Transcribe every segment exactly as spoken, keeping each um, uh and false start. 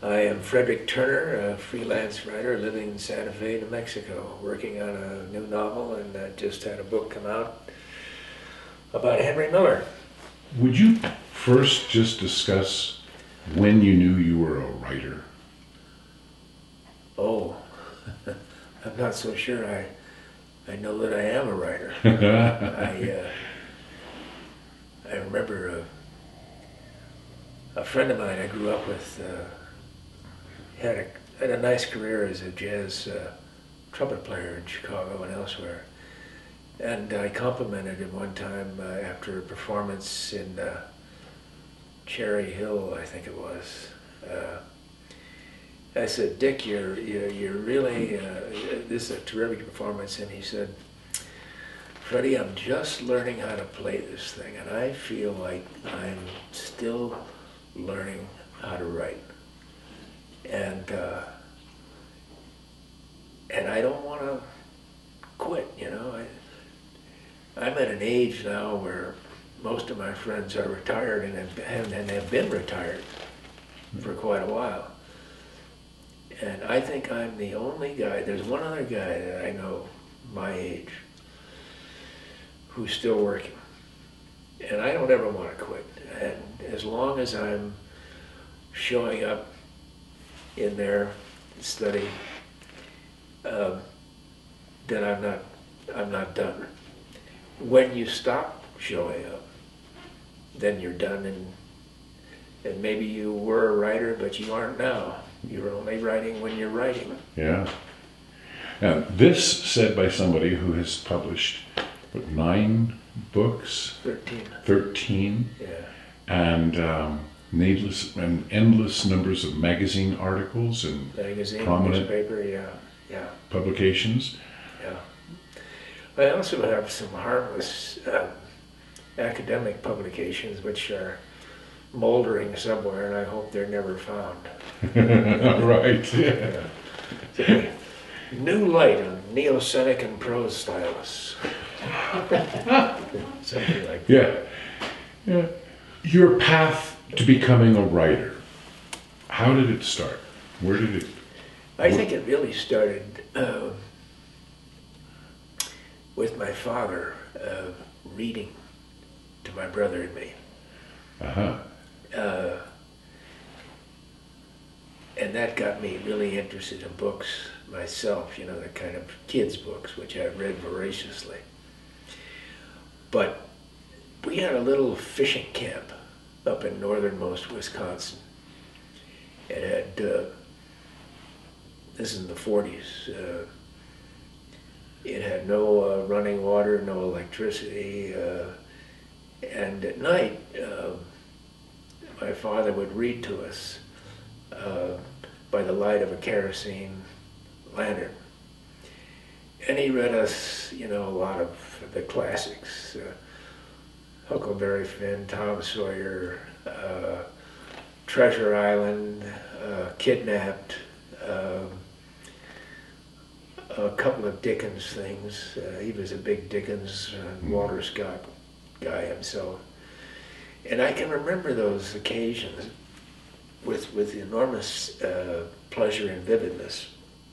I am Frederick Turner, a freelance writer living in Santa Fe, New Mexico, working on a new novel, and uh, just had a book come out about Henry Miller. Would you first just discuss when you knew you were a writer? Oh, I'm not so sure I I know that I am a writer. I uh, I remember a, a friend of mine I grew up with uh, had a had a nice career as a jazz uh, trumpet player in Chicago and elsewhere. And I complimented him one time uh, after a performance in uh, Cherry Hill, I think it was. Uh, I said, "Dick, you're you're, you're really uh, this is a terrific performance." And he said, "Freddie, I'm just learning how to play this thing, and I feel like I'm still learning how to write, and uh, and I don't want to quit. You know, I, I'm at an age now where most of my friends are retired and have, and have been retired for quite a while. And I think I'm the only guy, there's one other guy that I know my age who's still working. And I don't ever want to quit. And as long as I'm showing up in their study, um, then I'm not, I'm not done. When you stop showing up, then you're done, and and maybe you were a writer, but you aren't now. You're only writing when you're writing. Yeah. Now, this said by somebody who has published, what, nine books? Thirteen. Thirteen. Yeah. And um, needless and endless numbers of magazine articles and Magazine, prominent newspaper, yeah, yeah, publications. yeah. I also have some harmless uh, academic publications which are moldering somewhere, and I hope they're never found. Right. Yeah. So, New Light on Neo-Cynic and Prose Stylus. Something like that. Yeah. Yeah. Your path to becoming a writer, how did it start? Where did it? I think it really started uh, with my father uh, reading to my brother and me. Uh-huh. Uh, and that got me really interested in books myself, you know, the kind of kids' books, which I read voraciously. But we had a little fishing camp up in northernmost Wisconsin. It had, uh, this is in the forties, uh, it had no uh, running water, no electricity, uh, and at night, uh, my father would read to us uh, by the light of a kerosene lantern. And he read us, you know, a lot of the classics. Uh, Huckleberry Finn, Tom Sawyer, uh, Treasure Island, uh, Kidnapped, uh, a couple of Dickens things. Uh, he was a big Dickens and Walter Scott guy himself. And I can remember those occasions with, with enormous uh, pleasure and vividness.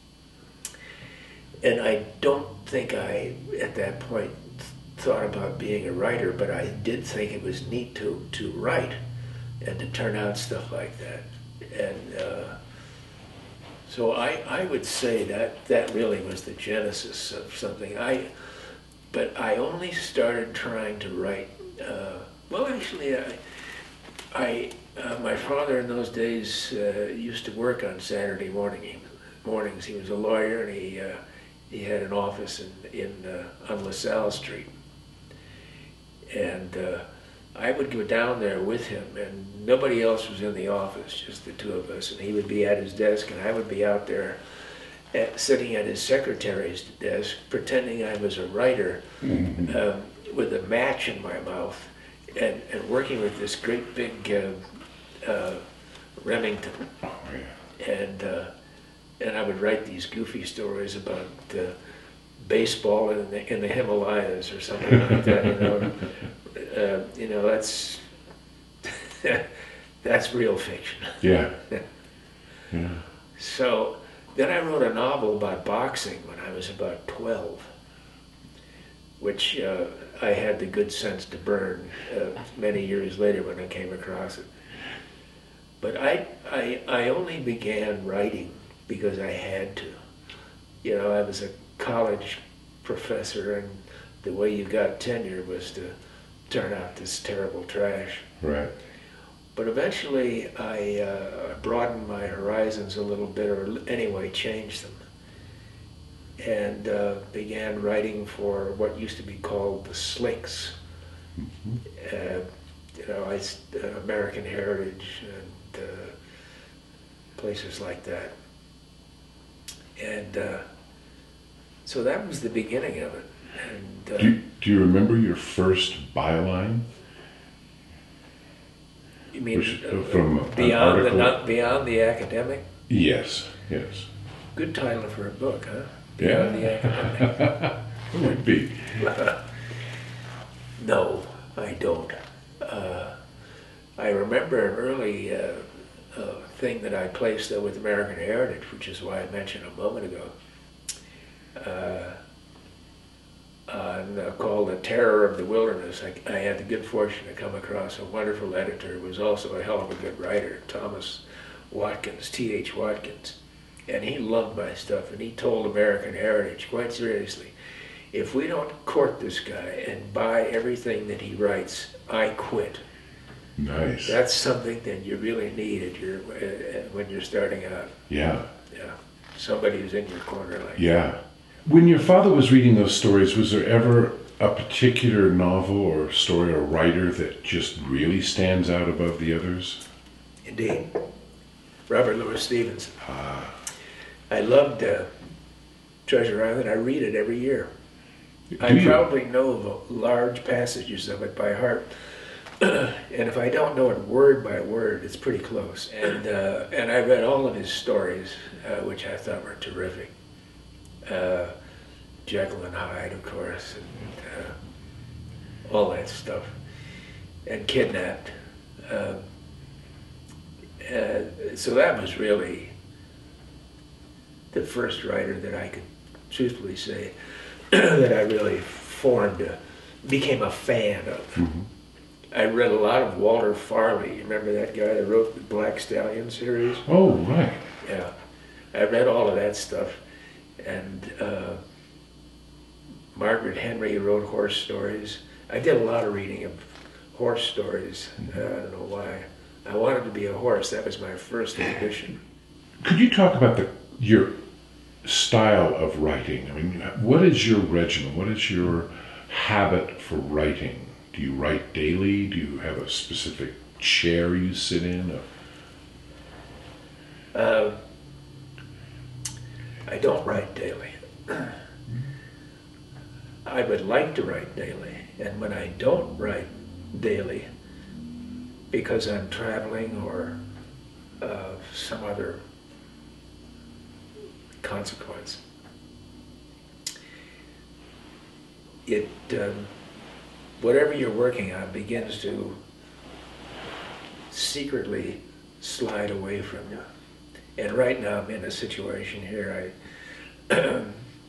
And I don't think I, at that point, thought about being a writer, but I did think it was neat to, to write and to turn out stuff like that. And uh, so I, I would say that that really was the genesis of something. I, but I only started trying to write, uh, well actually, I, I uh, my father in those days uh, used to work on Saturday morning, mornings. He was a lawyer, and he, uh, he had an office in, in, uh, on LaSalle Street. And uh, I would go down there with him, and nobody else was in the office, just the two of us. And he would be at his desk, and I would be out there at, sitting at his secretary's desk, pretending I was a writer, mm-hmm. um, with a match in my mouth, and, and working with this great big uh, uh, Remington. Oh, yeah. And, uh, and I would write these goofy stories about uh, baseball in the, in the Himalayas or something like that, you know. Uh, you know, that's that's real fiction. Yeah. Yeah. So then I wrote a novel about boxing when I was about twelve, which uh, I had the good sense to burn uh, many years later when I came across it. But I, I, I only began writing because I had to. You know, I was a college professor, and the way you got tenure was to turn out this terrible trash. Right. But eventually I uh, broadened my horizons a little bit, or anyway changed them, and uh, began writing for what used to be called the Slicks. Mm-hmm. Uh, you know, I, uh, American Heritage and uh, places like that. And uh, so that was the beginning of it. And, uh, Do you, do you remember your first byline? you mean Which, uh, from an beyond the article? not beyond the academic? Yes, yes. Good title for a book, huh? Yeah. Beyond the academic. It would be. No, I don't. Uh, I remember an early uh, uh, thing that I placed there with American Heritage, which is why I mentioned a moment ago, uh, on, uh, called The Terror of the Wilderness. I, I had the good fortune to come across a wonderful editor who was also a hell of a good writer, Thomas Watkins, T H Watkins. And he loved my stuff, and he told American Heritage, quite seriously, if we don't court this guy and buy everything that he writes, I quit. Nice. That's something that you really need at your, uh, when you're starting out. Yeah. Yeah, somebody who's in your corner like Yeah. When your father was reading those stories, was there ever a particular novel or story or writer that just really stands out above the others? that. Indeed. Robert Louis Stevenson. Ah. I loved uh, Treasure Island. I read it every year. Do I you? probably know the large passages of it by heart. And if I don't know it word by word, it's pretty close. And uh, and I read all of his stories, uh, which I thought were terrific. Uh, Jekyll and Hyde, of course, and uh, all that stuff. And Kidnapped. Um, uh, so that was really the first writer that I could truthfully say that I really formed, a, became a fan of. Mm-hmm. I read a lot of Walter Farley. You remember that guy that wrote the Black Stallion series? Oh, right. Yeah. I read all of that stuff. And uh, Margaret Henry wrote horse stories. I did a lot of reading of horse stories. Uh, I don't know why. I wanted to be a horse. That was my first ambition. Could you talk about the your style of writing? I mean, what is your regimen? What is your habit for writing? Do you write daily? Do you have a specific chair you sit in? Uh, I don't write daily. I would like to write daily, and when I don't write daily, because I'm traveling or uh, some other consequence, it um, whatever you're working on begins to secretly slide away from you. And right now I'm in a situation here. I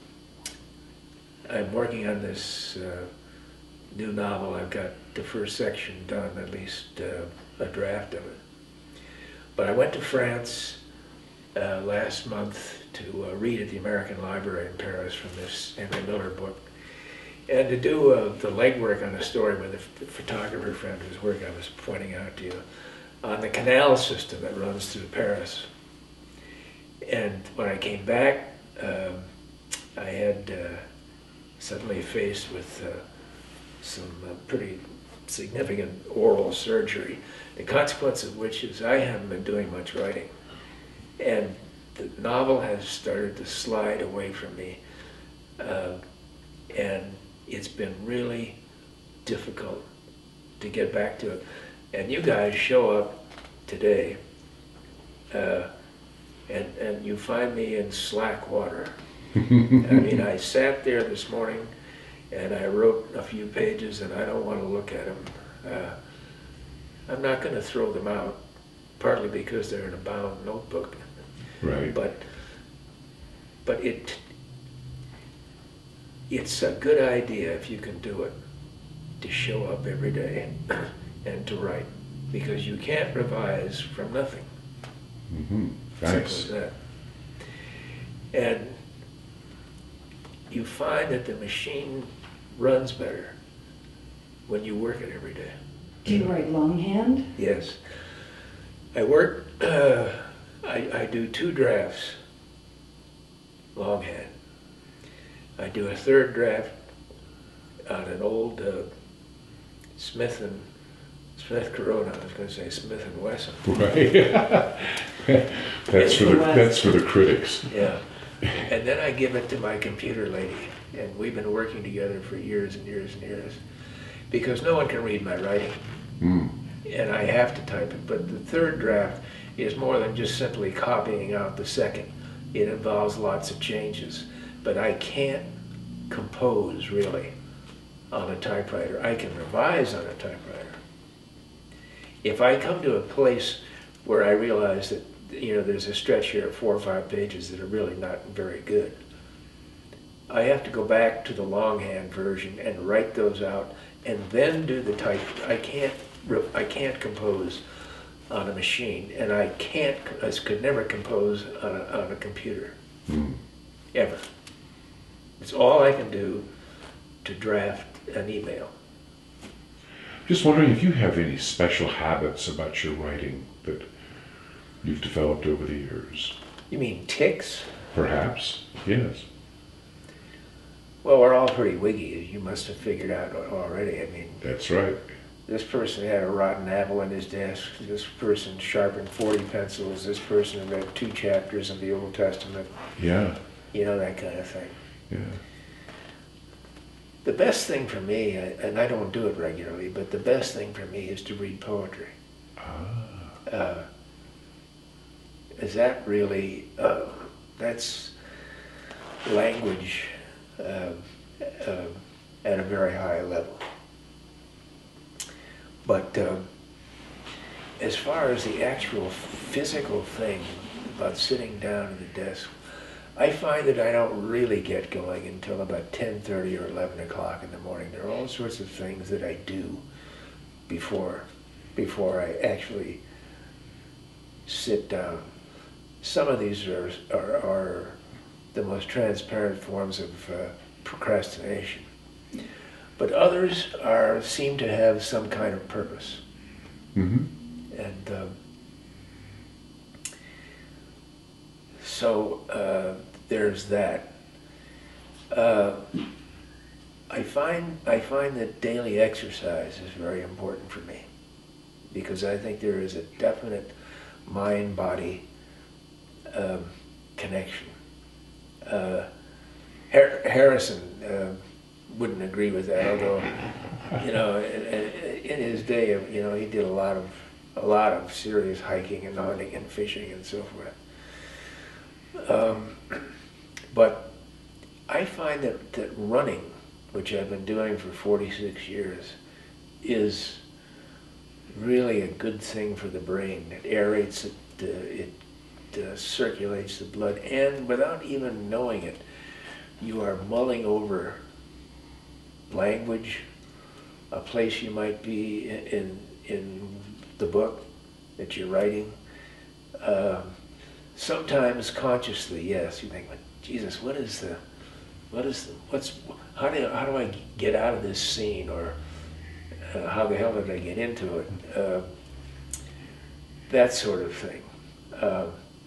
I'm working on this uh, new novel. I've got the first section done, at least uh, a draft of it. But I went to France uh, last month to uh, read at the American Library in Paris from this Henry Miller book, and to do uh, the legwork on a story with a photographer friend whose work I was pointing out to you, on the canal system that runs through Paris. And when I came back, um, I had uh, suddenly faced with uh, some uh, pretty significant oral surgery, the consequence of which is I haven't been doing much writing. And the novel has started to slide away from me. Uh, and it's been really difficult to get back to it. And you guys show up today, uh, and, and you find me in slack water. I mean, I sat there this morning and I wrote a few pages and I don't want to look at them. Uh, I'm not going to throw them out, partly because they're in a bound notebook. Right. But but it it's a good idea if you can do it to show up every day and to write, because you can't revise from nothing. Mm-hmm. Simple Nice. as that. And you find that the machine runs better when you work it every day. Do you write longhand? Yes. I work, uh, I, I do two drafts longhand. I do a third draft on an old uh, Smith and Smith Corona. I was going to say Smith and Wesson. Right. That's for the that's for the critics. Yeah. And then I give it to my computer lady, and we've been working together for years and years and years, because no one can read my writing, Mm. and I have to type it. But the third draft is more than just simply copying out the second. It involves lots of changes, but I can't compose really on a typewriter. I can revise on a typewriter. If I come to a place where I realize that, you know, there's a stretch here of four or five pages that are really not very good, I have to go back to the longhand version and write those out and then do the type. I can't, I can't compose on a machine, and I can't, I could never compose on a, on a computer, Mm. ever. It's all I can do to draft an email. Just wondering if you have any special habits about your writing that you've developed over the years. You mean tics? Perhaps. Yes. Well, we're all pretty wiggy, as you must have figured out already. I mean, That's right. this person had a rotten apple in his desk. This person sharpened forty pencils. This person read two chapters of the Old Testament. Yeah. You know, that kind of thing. Yeah. The best thing for me, and I don't do it regularly, but the best thing for me is to read poetry. Ah. Uh, is that really, uh, that's language uh, uh, at a very high level. But um, as far as the actual physical thing about sitting down at the desk, I find that I don't really get going until about ten thirty or eleven o'clock in the morning. There are all sorts of things that I do before, before I actually sit down. Some of these are, are, are the most transparent forms of uh, procrastination. But others are seem to have some kind of purpose. Mm-hmm. And um, so uh, there's that. Uh, I find I find that daily exercise is very important for me, because I think there is a definite mind-body um, connection. Uh, Har- Harrison uh, wouldn't agree with that, although, you know, in, in his day, you know, he did a lot of a lot of serious hiking and hunting and fishing and so forth. Um, but I find that, that running, which I've been doing for forty-six years, is really a good thing for the brain. It aerates it, uh, it uh, circulates the blood, and without even knowing it, you are mulling over language, a place you might be in in, in the book that you're writing. Um, sometimes consciously, yes, you think, but Jesus, what is the, what is the, what's, how do how do I get out of this scene, or uh, how the hell did I get into it? Uh, that sort of thing. Uh,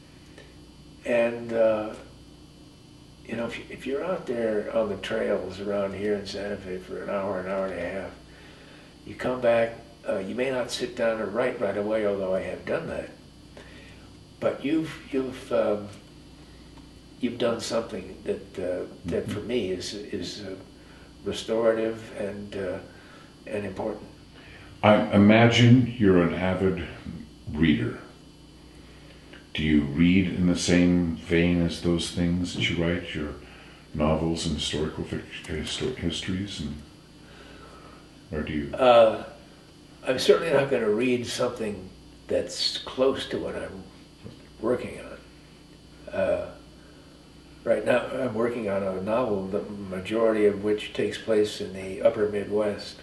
and uh, you know, if, you, if you're out there on the trails around here in Santa Fe for an hour, an hour and a half, you come back, uh, you may not sit down and write right away, although I have done that. But you've you've um, you've done something that uh, that for me is is uh, restorative and uh, and important. I imagine you're an avid reader. Do you read in the same vein as those things that you write, your novels and historical fic- histor- histories, and or do you? Uh, I'm certainly not going to read something that's close to what I'm working on. right now I'm working on a novel, the majority of which takes place in the upper Midwest.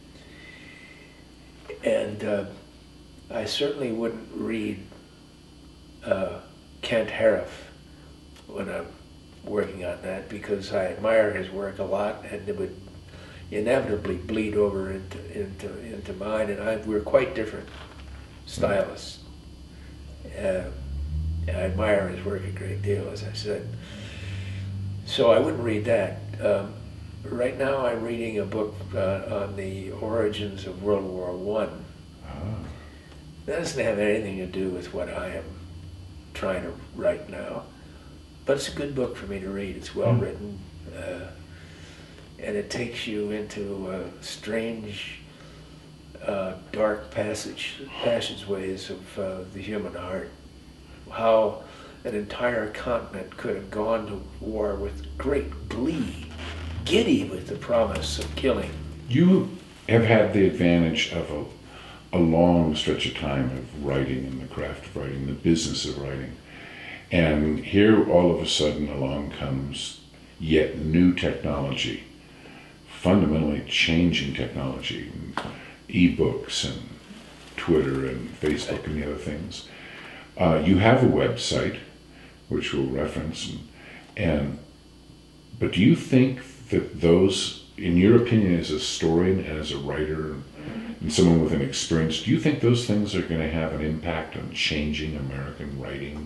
And uh, I certainly wouldn't read uh, Kent Harif when I'm working on that, because I admire his work a lot, and it would inevitably bleed over into into into mine, and I, we're quite different stylists. Uh, I admire his work a great deal, as I said. So I wouldn't read that. Um, right now I'm reading a book uh, on the origins of World War One. Ah. That doesn't have anything to do with what I am trying to write now. But it's a good book for me to read. It's well Mm. written, uh, and it takes you into uh, strange, uh, dark passage passageways of uh, the human heart. How an entire continent could have gone to war with great glee, giddy with the promise of killing. You have had the advantage of a, a long stretch of time of writing and the craft of writing, the business of writing. And here all of a sudden along comes yet new technology, fundamentally changing technology, e-books and Twitter and Facebook and the other things. Uh, you have a website, which we'll reference, and, and but do you think that those, in your opinion as a historian and as a writer and someone with an experience, do you think those things are going to have an impact on changing American writing?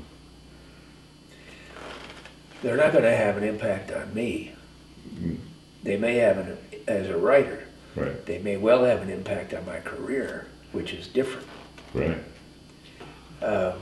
They're not going to have an impact on me. Mm. They may have an, as a writer, Right, they may well have an impact on my career, which is different. right. Uh,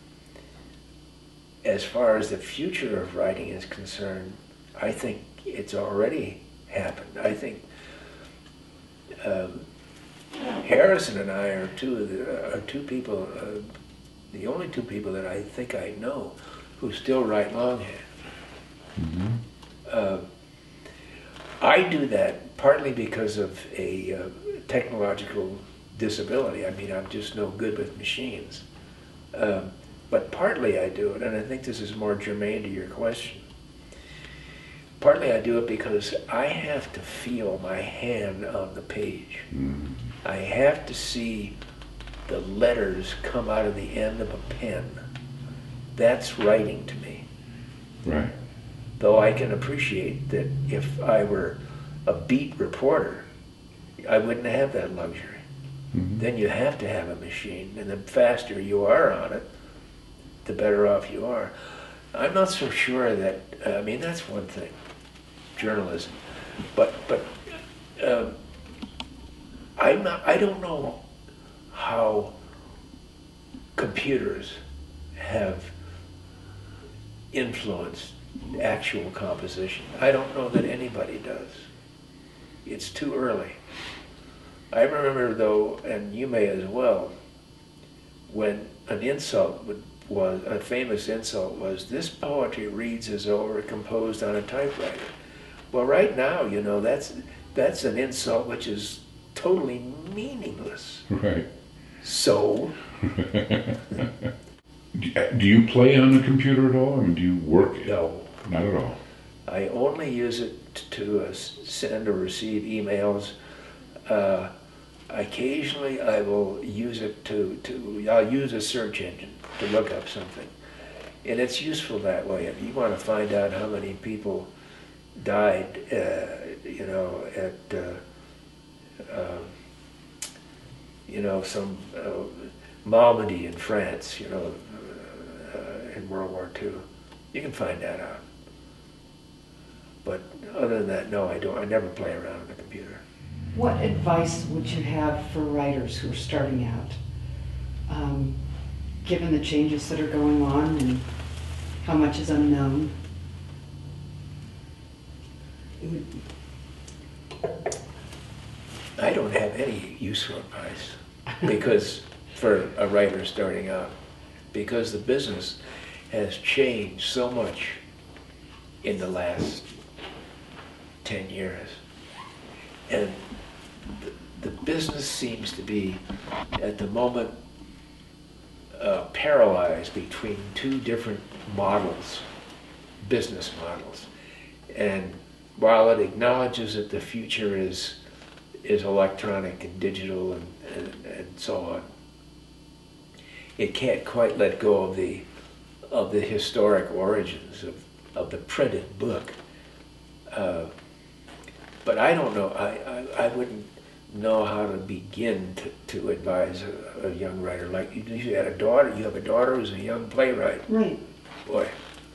as far as the future of writing is concerned, I think it's already happened. I think um, Harrison and I are two of the, are two people, uh, the only two people that I think I know who still write longhand. Mm-hmm. Uh, I do that partly because of a uh, technological disability. I mean, I'm just no good with machines. Um, but partly I do it, and I think this is more germane to your question. Partly I do it because I have to feel my hand on the page. Mm-hmm. I have to see the letters come out of the end of a pen. That's writing to me. Right. Though I can appreciate that if I were a beat reporter, I wouldn't have that luxury. Mm-hmm. Then you have to have a machine, and the faster you are on it, the better off you are. I'm not so sure that, I mean, that's one thing, journalism, but but um, I'm not, I don't know how computers have influenced actual composition. I don't know that anybody does. It's too early. I remember though, and you may as well, when an insult would, was, a famous insult was, this poetry reads as though it were composed on a typewriter. Well, right now, you know, that's, that's an insult which is totally meaningless. Right. So, Do you play on a computer at all? I mean, do you work it? no. Not at all. I only use it to uh, send or receive emails. Uh, occasionally I will use it to, to, I'll use a search engine to look up something. And it's useful that way. If you want to find out how many people died, uh, you know, at, uh, uh, you know, some uh, Malmedy in France, you know, uh, in World War Two, you can find that out. But other than that, no, I don't. I never play around on the computer. What advice would you have for writers who are starting out, um, given the changes that are going on and how much is unknown? I don't have any useful advice because for a writer starting out, because the business has changed so much in the last ten years. And the, the business seems to be, at the moment, uh, paralyzed between two different models. business models. And while it acknowledges that the future is is electronic and digital and, and, and so on, it can't quite let go of the of the historic origins of, of the printed book. Uh, but I don't know, I, I, I wouldn't know how to begin to, to advise a, a young writer. Like you, you had a daughter, you have a daughter who's a young playwright. Right. Boy.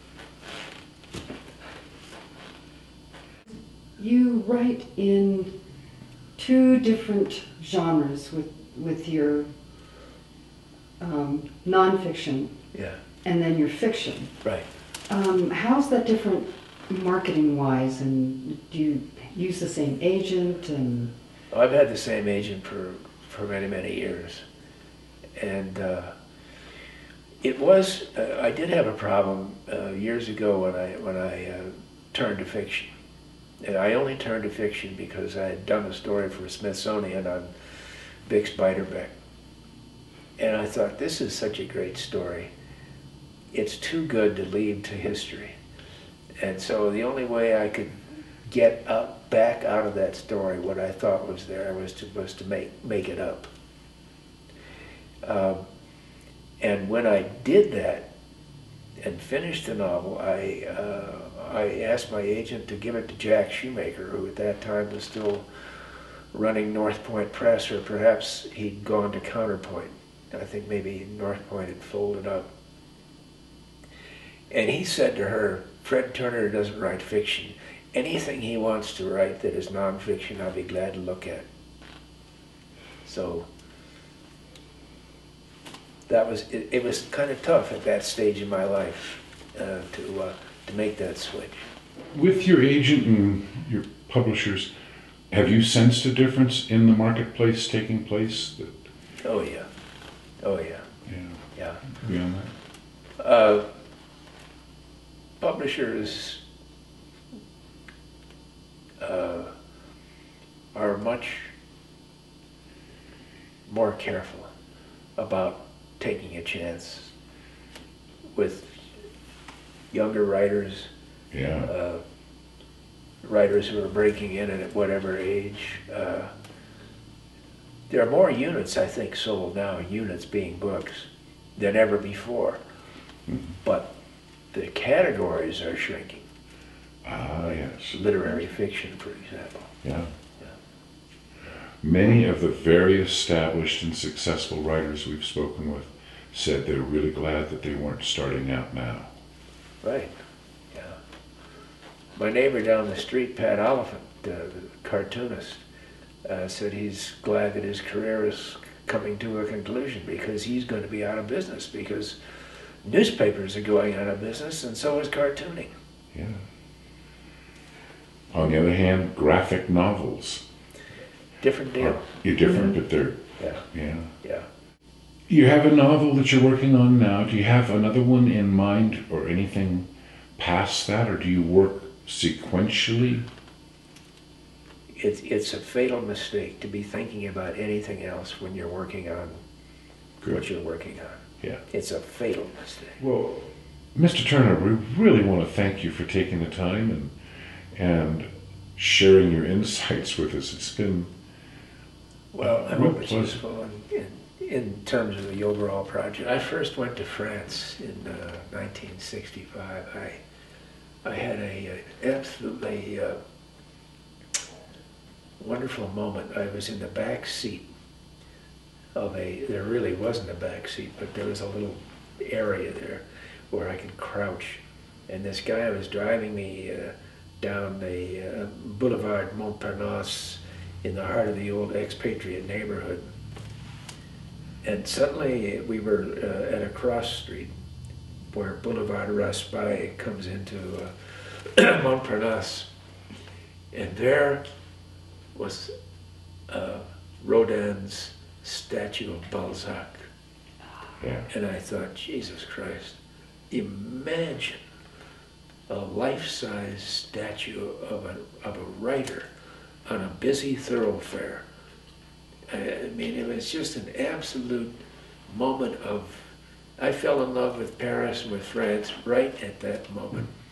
You write in two different genres with, with your um, nonfiction Yeah, and then your fiction. right. Um, how's that different marketing-wise, and do you use the same agent? And I've had the same agent for, for many, many years. And uh, it was, uh, I did have a problem uh, years ago when I, when I uh, turned to fiction. And I only turned to fiction because I had done a story for Smithsonian on Bix Beiderbecke. And I thought, this is such a great story. It's too good to leave to history. And so the only way I could get up, back out of that story, what I thought was there, was to, was to make, make it up. Um, and when I did that and finished the novel, I, uh, I asked my agent to give it to Jack Shoemaker, who at that time was still running North Point Press, or perhaps he'd gone to Counterpoint. I think maybe North Point had folded up. And he said to her, Fred Turner doesn't write fiction. Anything he wants to write that is nonfiction, I'll be glad to look at. So that was, it, it was kind of tough at that stage in my life uh, to, uh, to make that switch. With your agent and your publishers, have you sensed a difference in the marketplace taking place? That, Oh yeah, oh yeah, yeah, yeah. beyond that? Uh, publishers uh, are much more careful about taking a chance with younger writers, Yeah. uh, writers who are breaking in at whatever age. Uh, there are more units, I think, sold now, units being books, than ever before. Mhm. But the categories are shrinking. Ah, yes. Literary fiction, for example. Yeah. Yeah. Many of the very established and successful writers we've spoken with said they're really glad that they weren't starting out now. Right, yeah. My neighbor down the street, Pat Oliphant, uh, the cartoonist, uh, said he's glad that his career is coming to a conclusion because he's going to be out of business, because newspapers are going out of business and so is cartooning. Yeah. On the other hand, graphic novels Different deal. are you're different, but they're, Yeah, yeah. yeah. You have a novel that you're working on now. Do you have another one in mind or anything past that, or do you work sequentially? It's, it's a fatal mistake to be thinking about anything else when you're working on what Good. you're working on. Yeah. It's a fatal mistake. Well, Mister Turner, we really want to thank you for taking the time and and sharing your insights with us. It's been Well, I Real hope it's pleasure. useful in, in, in terms of the overall project. I first went to France in uh, nineteen sixty-five. I, I had a, a absolutely uh, wonderful moment. I was in the back seat of a, there really wasn't a back seat, but there was a little area there where I could crouch. And this guy was driving me uh, down the uh, Boulevard Montparnasse in the heart of the old expatriate neighborhood. And suddenly we were uh, at a cross street where Boulevard Raspail comes into uh, Montparnasse. And there was uh, Rodin's statue of Balzac. yeah. And I thought, Jesus Christ, imagine a life-size statue of a, of a writer on a busy thoroughfare. I, I mean, it was just an absolute moment of, I fell in love with Paris and with France right at that moment.